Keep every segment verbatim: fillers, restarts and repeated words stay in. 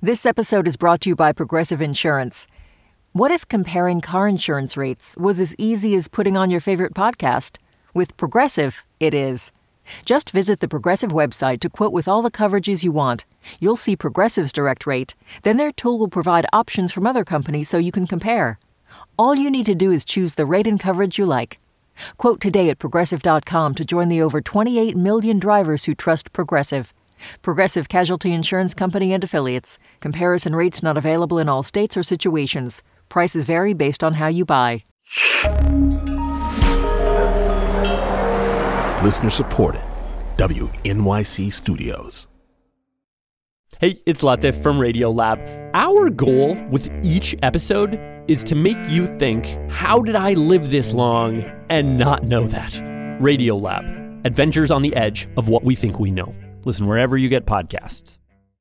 This episode is brought to you by Progressive Insurance. What if comparing car insurance rates was as easy as putting on your favorite podcast? With Progressive, it is. Just visit the Progressive website to quote with all the coverages you want. You'll see Progressive's direct rate. Then their tool will provide options from other companies so you can compare. All you need to do is choose the rate and coverage you like. Quote today at Progressive dot com to join the over twenty-eight million drivers who trust Progressive. Progressive Casualty Insurance Company and Affiliates. Comparison rates not available in all states or situations. Prices vary based on how you buy. Listener supported. W N Y C Studios. Hey, it's Latif from Radiolab. Our goal with each episode is to make you think, how did I live this long and not know that? Radiolab. Adventures on the edge of what we think we know. Listen wherever you get podcasts.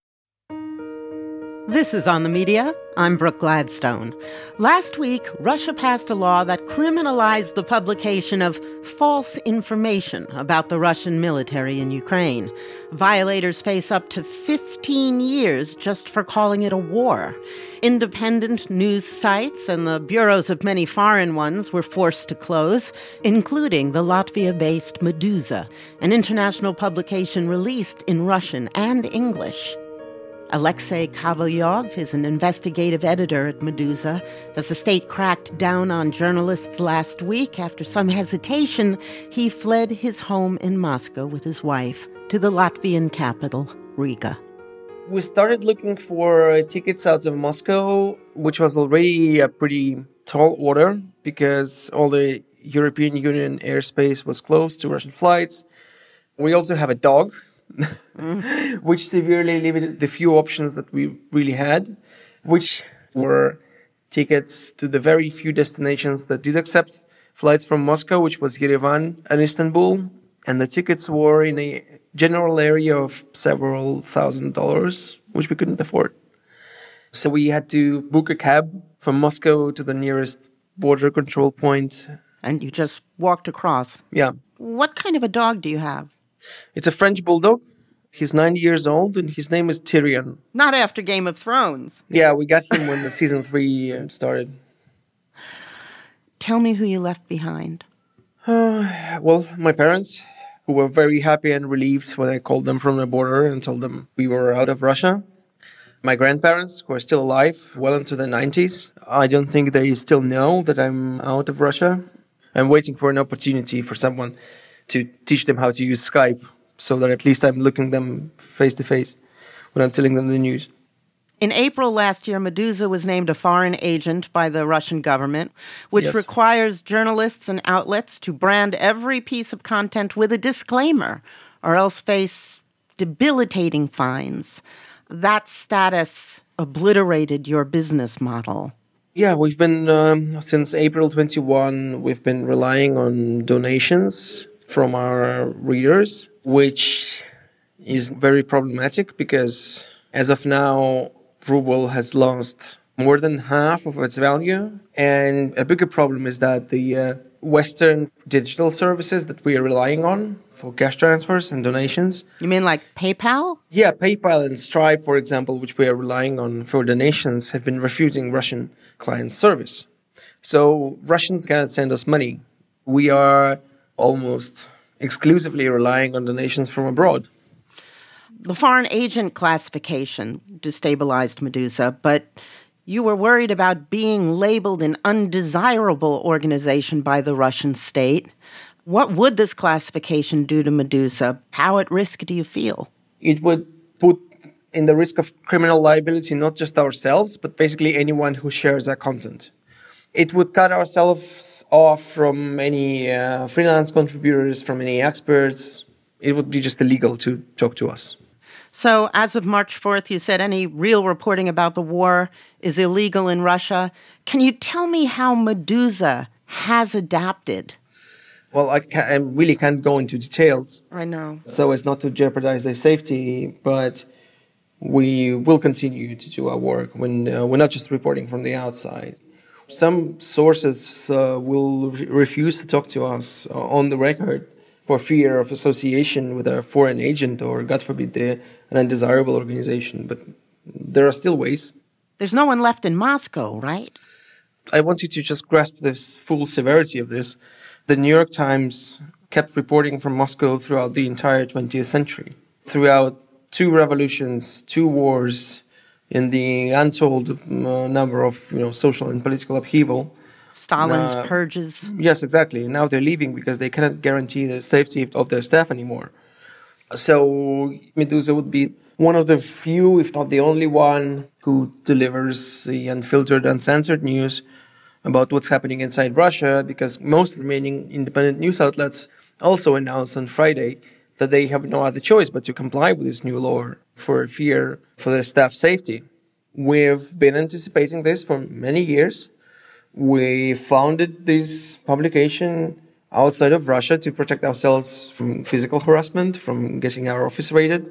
This is On the Media. I'm Brooke Gladstone. Last week, Russia passed a law that criminalized the publication of false information about the Russian military in Ukraine. Violators face up to fifteen years just for calling it a war. Independent news sites and the bureaus of many foreign ones were forced to close, including the Latvia-based Meduza, an international publication released in Russian and English. Alexei Kovalyov is an investigative editor at Meduza. As the state cracked down on journalists last week, after some hesitation, he fled his home in Moscow with his wife to the Latvian capital, Riga. We started looking for tickets out of Moscow, which was already a pretty tall order because all the European Union airspace was closed to Russian flights. We also have a dog. mm. which severely limited the few options that we really had, which were tickets to the very few destinations that did accept flights from Moscow, which was Yerevan and Istanbul. And the tickets were in a general area of several thousand dollars, which we couldn't afford. So we had to book a cab from Moscow to the nearest border control point. And you just walked across? Yeah. What kind of a dog do you have? It's a French bulldog. He's nine years old, and his name is Tyrion. Not after Game of Thrones. Yeah, we got him when the season three started. Tell me who you left behind. Uh, well, my parents, who were very happy and relieved when I called them from the border and told them we were out of Russia. My grandparents, who are still alive, well into the nineties. I don't think they still know that I'm out of Russia. I'm waiting for an opportunity for someone to teach them how to use Skype so that at least I'm looking them face to face when I'm telling them the news. In April last year, Meduza was named a foreign agent by the Russian government, which yes. requires journalists and outlets to brand every piece of content with a disclaimer or else face debilitating fines. That status obliterated your business model. Yeah, we've been, um, since April twenty-first, we've been relying on donations from our readers, which is very problematic because as of now, ruble has lost more than half of its value. And a bigger problem is that the uh, Western digital services that we are relying on for cash transfers and donations. You mean like PayPal? Yeah, PayPal and Stripe, for example, which we are relying on for donations, have been refusing Russian client service. So Russians cannot send us money. We are almost exclusively relying on donations from abroad. The foreign agent classification destabilized Meduza, but you were worried about being labeled an undesirable organization by the Russian state. What would this classification do to Meduza? How at risk do you feel? It would put in the risk of criminal liability not just ourselves, but basically anyone who shares our content. It would cut ourselves off from any uh, freelance contributors, from any experts. It would be just illegal to talk to us. So as of March fourth, you said any real reporting about the war is illegal in Russia. Can you tell me how Meduza has adapted? Well, I, can't, I really can't go into details. I know. So as not to jeopardize their safety, but we will continue to do our work when uh, we're not just reporting from the outside. Some sources uh, will re- refuse to talk to us uh, on the record for fear of association with a foreign agent or, God forbid, the, an undesirable organization. But there are still ways. There's no one left in Moscow, right? I want you to just grasp this full severity of this. The New York Times kept reporting from Moscow throughout the entire twentieth century, throughout two revolutions, two wars, in the untold uh, number of you know social and political upheaval. Stalin's uh, purges. Yes, exactly. Now they're leaving because they cannot guarantee the safety of their staff anymore. So Meduza would be one of the few, if not the only one, who delivers the unfiltered, uncensored news about what's happening inside Russia, because most remaining independent news outlets also announced on Friday that they have no other choice but to comply with this new law for fear for their staff safety. We've been anticipating this for many years. We founded this publication outside of Russia to protect ourselves from physical harassment, from getting our office raided.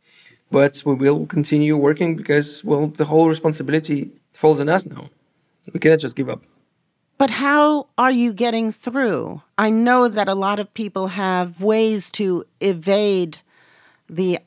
But we will continue working because, well, the whole responsibility falls on us now. We cannot just give up. But how are you getting through? I know that a lot of people have ways to evade the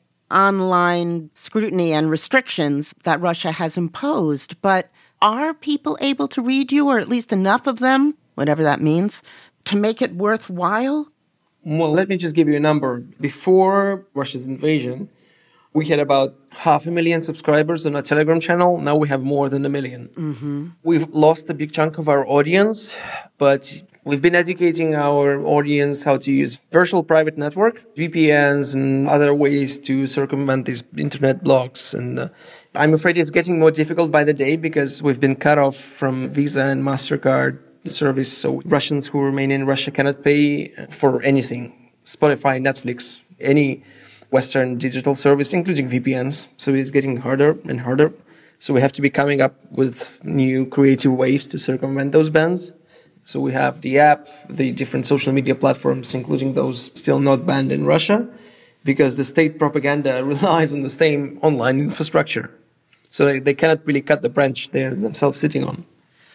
online scrutiny and restrictions that Russia has imposed, but are people able to read you, or at least enough of them, whatever that means, to make it worthwhile? Well, let me just give you a number. Before Russia's invasion, we had about half a million subscribers on our Telegram channel. Now we have more than a million. Mm-hmm. We've lost a big chunk of our audience, but we've been educating our audience how to use virtual private network, V P Ns, and other ways to circumvent these internet blocks. And uh, I'm afraid it's getting more difficult by the day because we've been cut off from Visa and MasterCard service. So Russians who remain in Russia cannot pay for anything. Spotify, Netflix, any Western digital service, including V P Ns. So it's getting harder and harder. So we have to be coming up with new creative ways to circumvent those bans. So we have the app, the different social media platforms, including those still not banned in Russia, because the state propaganda relies on the same online infrastructure. So they, they cannot really cut the branch they're themselves sitting on.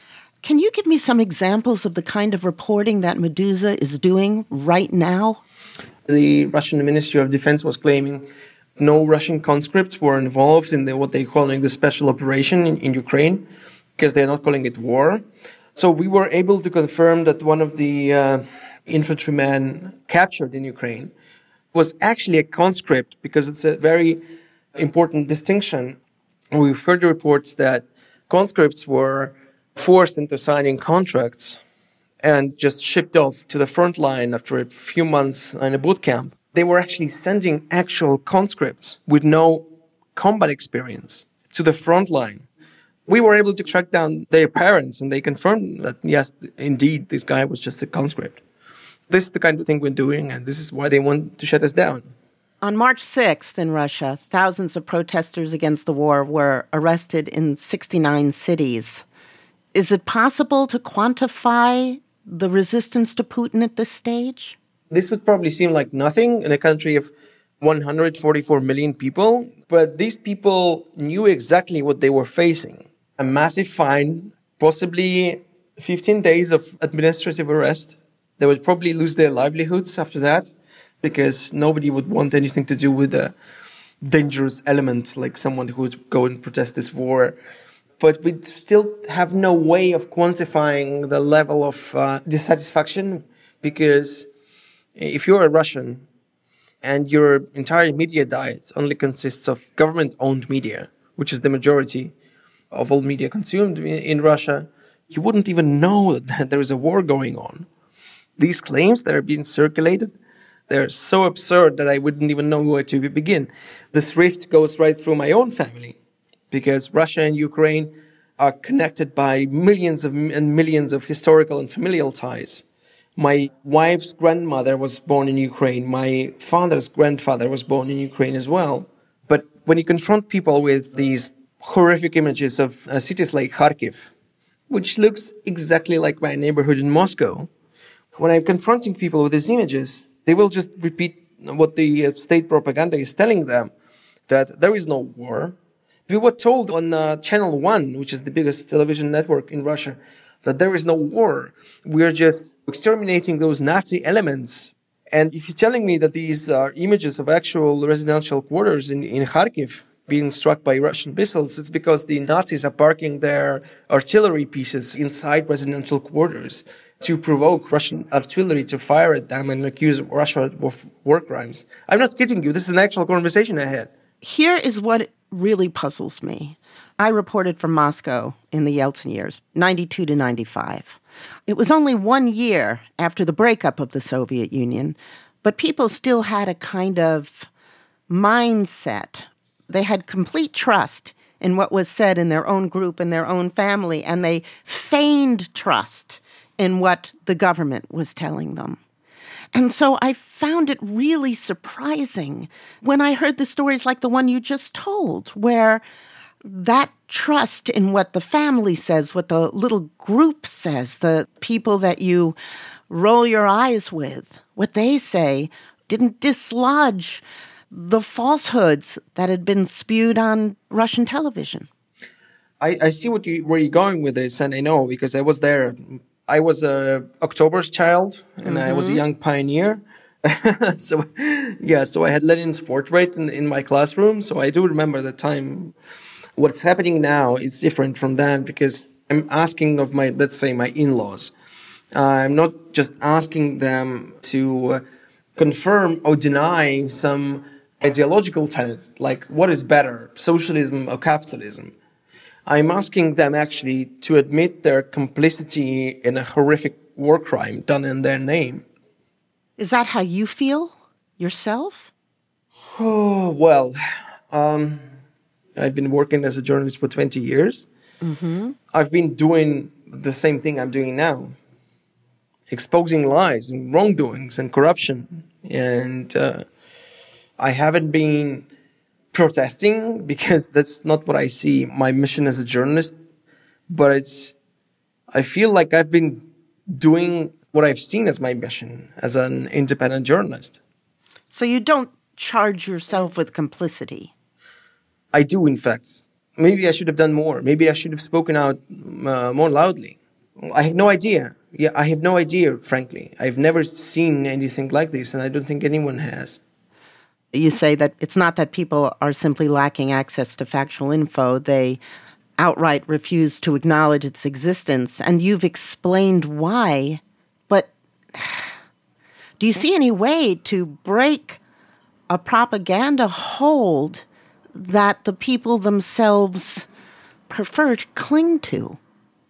Can you give me some examples of the kind of reporting that Meduza is doing right now? The Russian Ministry of Defense was claiming no Russian conscripts were involved in the, what they're calling the special operation in, in Ukraine, because they're not calling it war. So we were able to confirm that one of the uh, infantrymen captured in Ukraine was actually a conscript, because it's a very important distinction. We've heard reports that conscripts were forced into signing contracts and just shipped off to the front line after a few months in a boot camp. They were actually sending actual conscripts with no combat experience to the front line. We were able to track down their parents, and they confirmed that, yes, indeed, this guy was just a conscript. This is the kind of thing we're doing, and this is why they want to shut us down. On March sixth in Russia, thousands of protesters against the war were arrested in sixty-nine cities. Is it possible to quantify the resistance to Putin at this stage? This would probably seem like nothing in a country of one hundred forty-four million people, but these people knew exactly what they were facing. A massive fine, possibly fifteen days of administrative arrest. They would probably lose their livelihoods after that, because nobody would want anything to do with a dangerous element like someone who would go and protest this war. But we still have no way of quantifying the level of uh, dissatisfaction, because if you're a Russian and your entire media diet only consists of government-owned media, which is the majority of all media consumed in Russia, you wouldn't even know that there is a war going on. These claims that are being circulated, they're so absurd that I wouldn't even know where to begin. This rift goes right through my own family, because Russia and Ukraine are connected by millions of, and millions of historical and familial ties. My wife's grandmother was born in Ukraine. My father's grandfather was born in Ukraine as well. But when you confront people with these horrific images of uh, cities like Kharkiv, which looks exactly like my neighborhood in Moscow, when I'm confronting people with these images, they will just repeat what the uh, state propaganda is telling them, that there is no war. We were told on uh, Channel one, which is the biggest television network in Russia, that there is no war. We're just exterminating those Nazi elements. And if you're telling me that these are images of actual residential quarters in, in Kharkiv, being struck by Russian missiles, it's because the Nazis are parking their artillery pieces inside residential quarters to provoke Russian artillery to fire at them and accuse Russia of war crimes. I'm not kidding you. This is an actual conversation I had. Here is what really puzzles me. I reported from Moscow in the Yeltsin years, ninety-two to ninety-five. It was only one year after the breakup of the Soviet Union, but people still had a kind of mindset. They had complete trust in what was said in their own group and their own family, and they feigned trust in what the government was telling them. And so I found it really surprising when I heard the stories like the one you just told, where that trust in what the family says, what the little group says, the people that you roll your eyes with, what they say, didn't dislodge the falsehoods that had been spewed on Russian television. I, I see what you, where you're going with this, and I know because I was there. I was a October's child, and mm-hmm. I was a young pioneer. so, yeah, so I had Lenin's portrait in, in my classroom, so I do remember the time. What's happening now is different from then because I'm asking of my, let's say, my in-laws. Uh, I'm not just asking them to uh, confirm or deny some ideological tenet, like what is better, socialism or capitalism. I'm asking them actually to admit their complicity in a horrific war crime done in their name. Is that how you feel yourself? Oh, well, um, I've been working as a journalist for twenty years. Mm-hmm. I've been doing the same thing I'm doing now, exposing lies and wrongdoings and corruption. And uh, I haven't been protesting because that's not what I see my mission as a journalist. But it's, I feel like I've been doing what I've seen as my mission as an independent journalist. So you don't charge yourself with complicity? I do, in fact. Maybe I should have done more. Maybe I should have spoken out uh, more loudly. I have no idea. Yeah, I have no idea, frankly. I've never seen anything like this, and I don't think anyone has. You say that it's not that people are simply lacking access to factual info. They outright refuse to acknowledge its existence, and you've explained why. But do you see any way to break a propaganda hold that the people themselves prefer to cling to?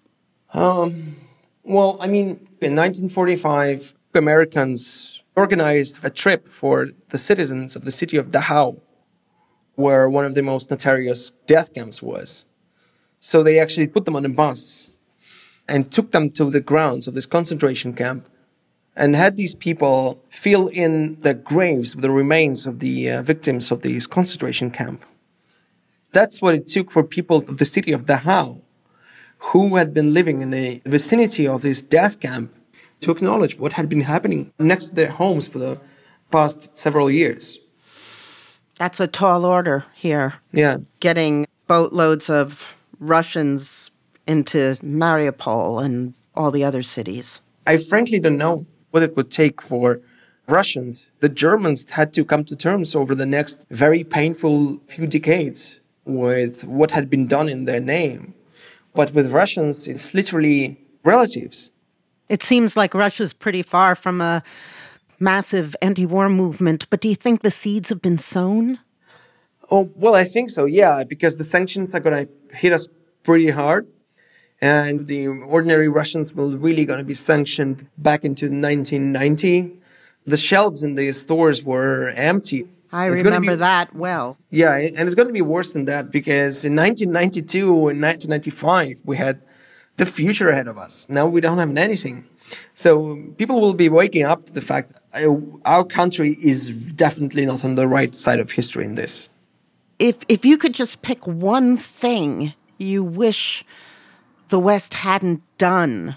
Um, well, I mean, in nineteen forty-five, Americans organized a trip for the citizens of the city of Dachau, where one of the most notorious death camps was. So they actually put them on a bus and took them to the grounds of this concentration camp and had these people fill in the graves with the remains of the uh, victims of this concentration camp. That's what it took for people of the city of Dachau, who had been living in the vicinity of this death camp, to acknowledge what had been happening next to their homes for the past several years. That's a tall order here. Yeah. Getting boatloads of Russians into Mariupol and all the other cities. I frankly don't know what it would take for Russians. The Germans had to come to terms over the next very painful few decades with what had been done in their name. But with Russians, it's literally relatives. It seems like Russia's pretty far from a massive anti-war movement, but do you think the seeds have been sown? Oh, well, I think so, yeah, because the sanctions are going to hit us pretty hard. And the ordinary Russians will really going to be sanctioned back into nineteen ninety. The shelves in the stores were empty. I it's remember be, that well. Yeah, and it's going to be worse than that because in nineteen ninety-two and nineteen ninety-five, we had the future ahead of us. Now we don't have anything. So people will be waking up to the fact that our country is definitely not on the right side of history in this. If if you could just pick one thing you wish the West hadn't done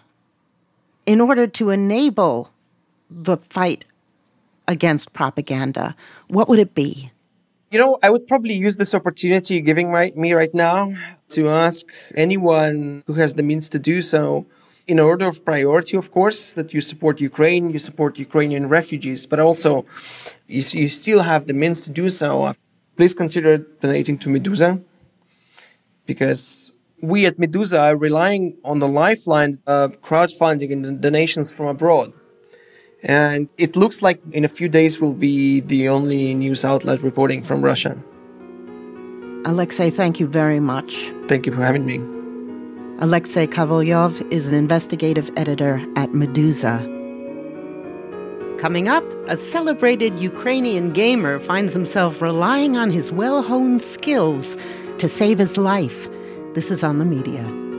in order to enable the fight against propaganda, what would it be? You know, I would probably use this opportunity you're giving right, me right now to ask anyone who has the means to do so, in order of priority, of course, that you support Ukraine, you support Ukrainian refugees, but also if you still have the means to do so, please consider donating to Meduza, because we at Meduza are relying on the lifeline of crowdfunding and donations from abroad. And it looks like in a few days we'll be the only news outlet reporting from Russia. Alexei, thank you very much. Thank you for having me. Alexei Kovalyov is an investigative editor at Meduza. Coming up, a celebrated Ukrainian gamer finds himself relying on his well-honed skills to save his life. This is On the Media.